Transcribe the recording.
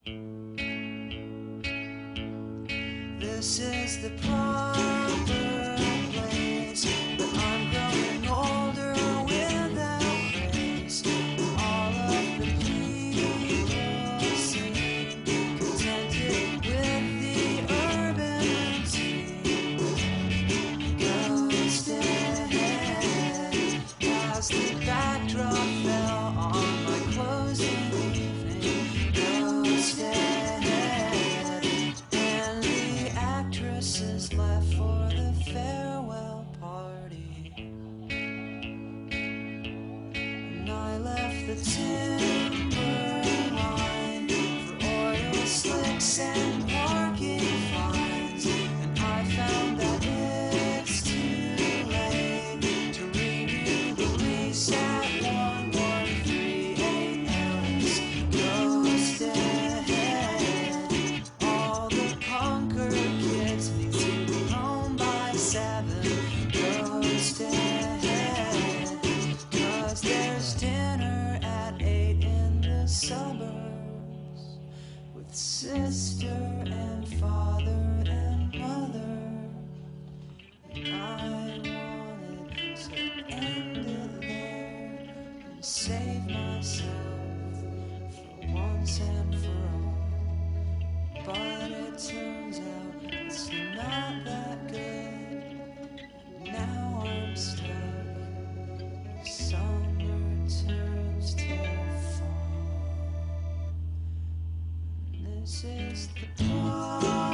This is the proper place, but I'm growing older without grace. All of the people seem contented with the urban routine. Ghost ahead as the backdrop fell on my closing evening. Ghost ahead, and the actresses left for the farewell party. And I left the timberline for oil slicks and parking fines. And I found that it's too late to renew the lease at 113 Ellis. Ghost ahead, all the Concord kids need to be home by 7. Ghost ahead, 'cause there's dinner at 8 in the suburbs with sister and father and mother. And I wanted to end it there and save myself for once and for all. But it turns out it's not that good. And now I'm stuck. Summer turns to fall. This is the part.